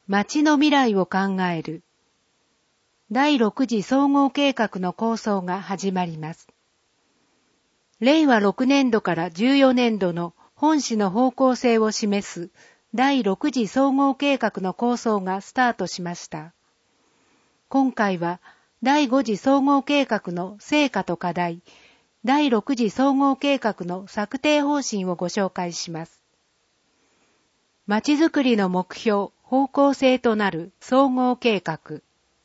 町の未来を考える。第6次総合計画の構想が始まります。令和6年度から14年度の本市の方向性を示す第6次総合計画の構想がスタートしました。今回は第5次総合計画の成果と課題、第6次総合計画の策定方針をご紹介します。まちづくりの目標、方向性となる総合計画。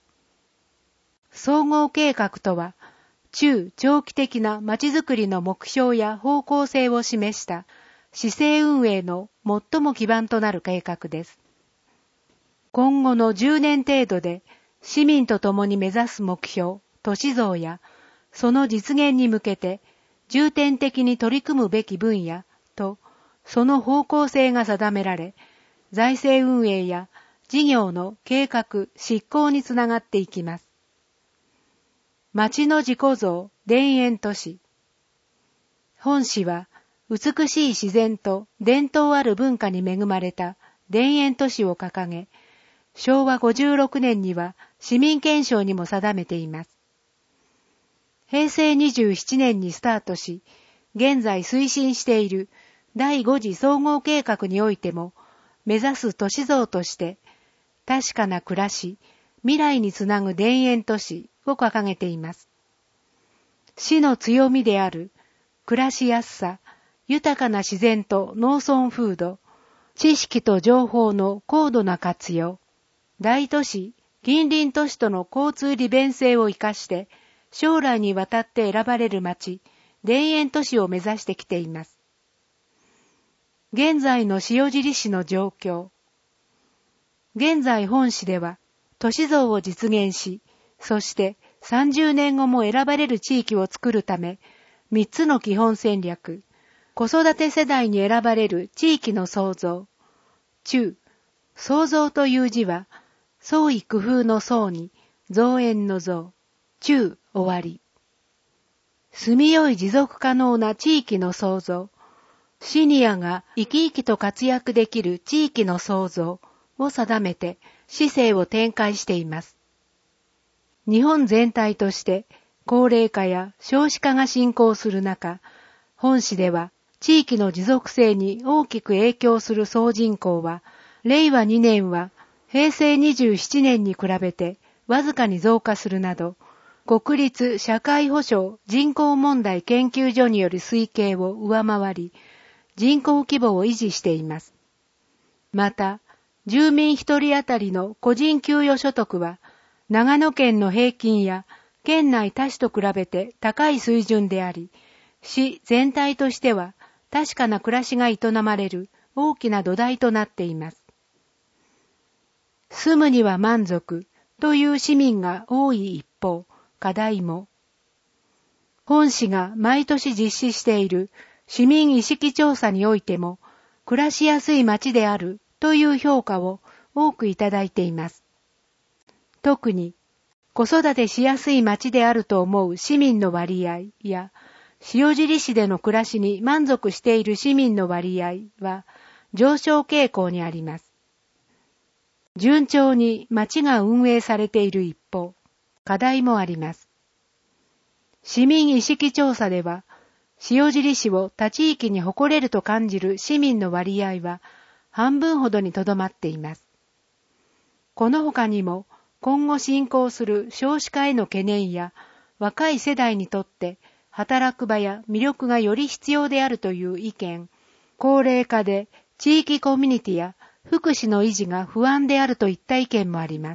総合計画とは、中長期的なまちづくりの目標や方向性を示した市政運営の最も基盤となる計画です。今後の10年程度で市民と共に目指す目標、都市像やその実現に向けて重点的に取り組むべき分野とその方向性が定められ、財政運営や事業の計画、執行につながっていきます。町の自己像、田園都市。本市は美しい自然と伝統ある文化に恵まれた田園都市を掲げ、昭和56年には市民憲章にも定めています。平成27年にスタートし、現在推進している第5次総合計画においても、目指す都市像として、確かな暮らし、未来につなぐ田園都市を掲げています。市の強みである暮らしやすさ、豊かな自然と農村風土、知識と情報の高度な活用、大都市、近隣都市との交通利便性を生かして、将来にわたって選ばれる町、田園都市を目指してきています。現在の塩尻市の状況。現在本市では、都市像を実現し、そして30年後も選ばれる地域を作るため、3つの基本戦略、子育て世代に選ばれる地域の創造、創造という字は、創意工夫の創に、造園の造、終わり。住みよい持続可能な地域の創造、シニアが生き生きと活躍できる地域の創造を定めて市政を展開しています。日本全体として高齢化や少子化が進行する中、本市では地域の持続性に大きく影響する総人口は、令和2年は平成27年に比べてわずかに増加するなど、国立社会保障人口問題研究所による推計を上回り、人口規模を維持しています。また、住民一人当たりの個人給与所得は、長野県の平均や県内他市と比べて高い水準であり、市全体としては確かな暮らしが営まれる大きな土台となっています。住むには満足という市民が多い一方、課題も。本市が毎年実施している市民意識調査においても、暮らしやすい町であるという評価を多くいただいています。特に、子育てしやすい町であると思う市民の割合や、塩尻市での暮らしに満足している市民の割合は上昇傾向にあります。順調に町が運営されている一方、課題もあります。市民意識調査では、塩尻市を他地域に誇れると感じる市民の割合は半分ほどにとどまっています。この他にも今後進行する少子化への懸念や若い世代にとって働く場や魅力がより必要であるという意見、高齢化で地域コミュニティや福祉の維持が不安であるといった意見もあります。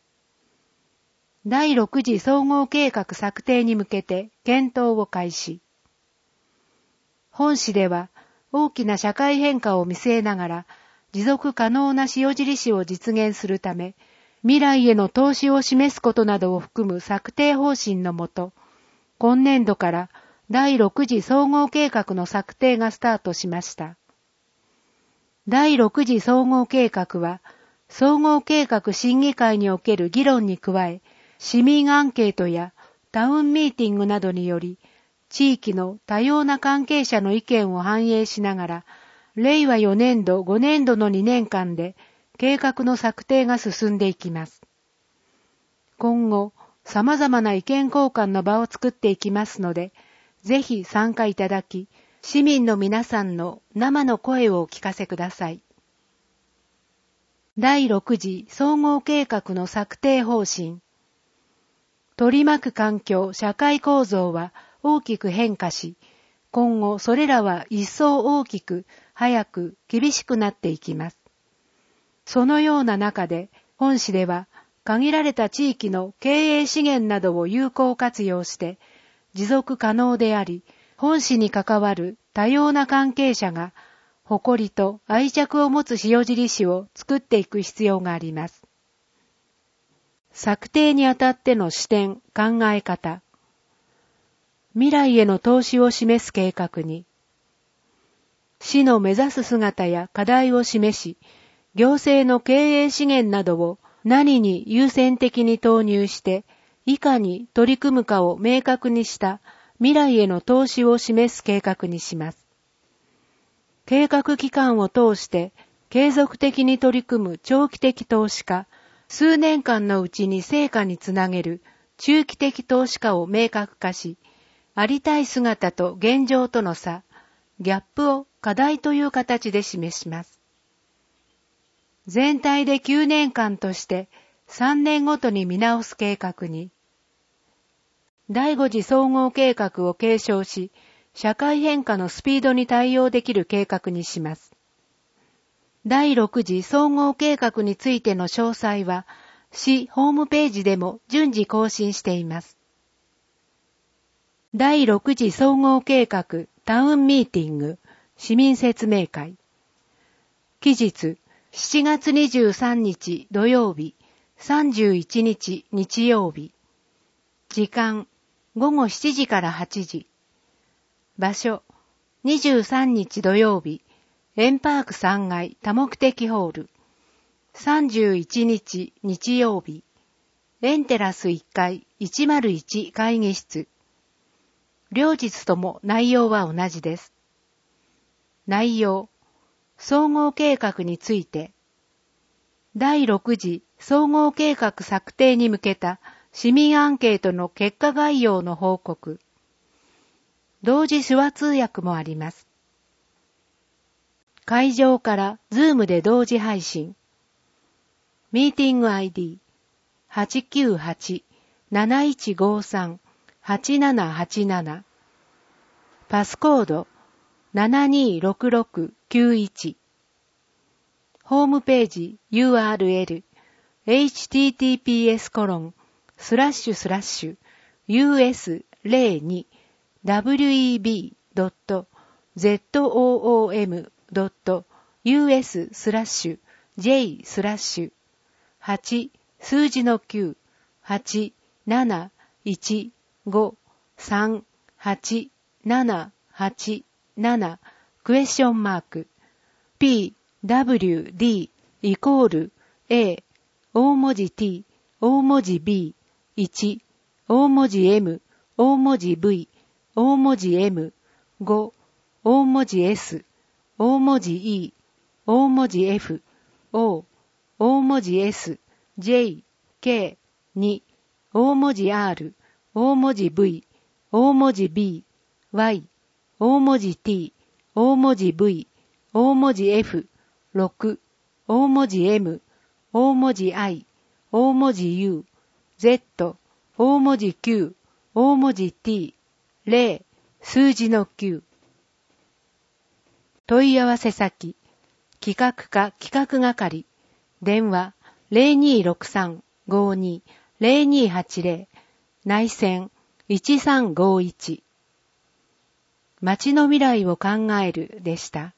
第6次総合計画策定に向けて検討を開始。本市では大きな社会変化を見据えながら持続可能な塩尻市を実現するため、未来への投資を示すことなどを含む策定方針のもと、今年度から第6次総合計画の策定がスタートしました。第6次総合計画は、総合計画審議会における議論に加え、市民アンケートやタウンミーティングなどにより、地域の多様な関係者の意見を反映しながら、令和4年度5年度の2年間で計画の策定が進んでいきます。今後、様々な意見交換の場を作っていきますので、ぜひ参加いただき、市民の皆さんの生の声をお聞かせください。第6次総合計画の策定方針。取り巻く環境・社会構造は大きく変化し、今後それらは一層大きく、早く、厳しくなっていきます。そのような中で、本市では限られた地域の経営資源などを有効活用して、持続可能であり、本市に関わる多様な関係者が、誇りと愛着を持つ塩尻市を作っていく必要があります。策定にあたっての視点、考え方。未来への投資を示す計画に、市の目指す姿や課題を示し、行政の経営資源などを何に優先的に投入して、いかに取り組むかを明確にした未来への投資を示す計画にします。計画期間を通して継続的に取り組む長期的投資家、数年間のうちに成果につなげる中期的投資家を明確化し、ありたい姿と現状との差、ギャップを課題という形で示します。全体で9年間として3年ごとに見直す計画に、第5次総合計画を継承し、社会変化のスピードに対応できる計画にします。第6次総合計画についての詳細は、市ホームページでも順次更新しています。第6次総合計画タウンミーティング市民説明会。期日7月23日土曜日、31日日曜日。時間午後7時から8時。場所、23日土曜日、円パーク3階多目的ホール。31日日曜日、エンテラス1階101会議室。両日とも内容は同じです。内容、総合計画について、第6次総合計画策定に向けた市民アンケートの結果概要の報告。同時手話通訳もあります。会場からズームで同時配信。ミーティング ID 898-7153-8787。パスコード726691。ホームページ URL https://web.web.web.us/j/8 数字の9 8715387887クエスチョンマーク pwd A 大文字 t 大文字 b 1大文字 m 大文字 v 大文字 m 5大文字 s 大文字 e 大文字 f o 大文字 s j k 2大文字 r 大文字 v 大文字 b y 大文字 t 大文字 v 大文字 f 6大文字 m 大文字 i 大文字 u z 大文字 q 大文字 t 0数字の9。問い合わせ先企画課企画係電話 0263-52-0280 内線1351。町の未来を考えるでした。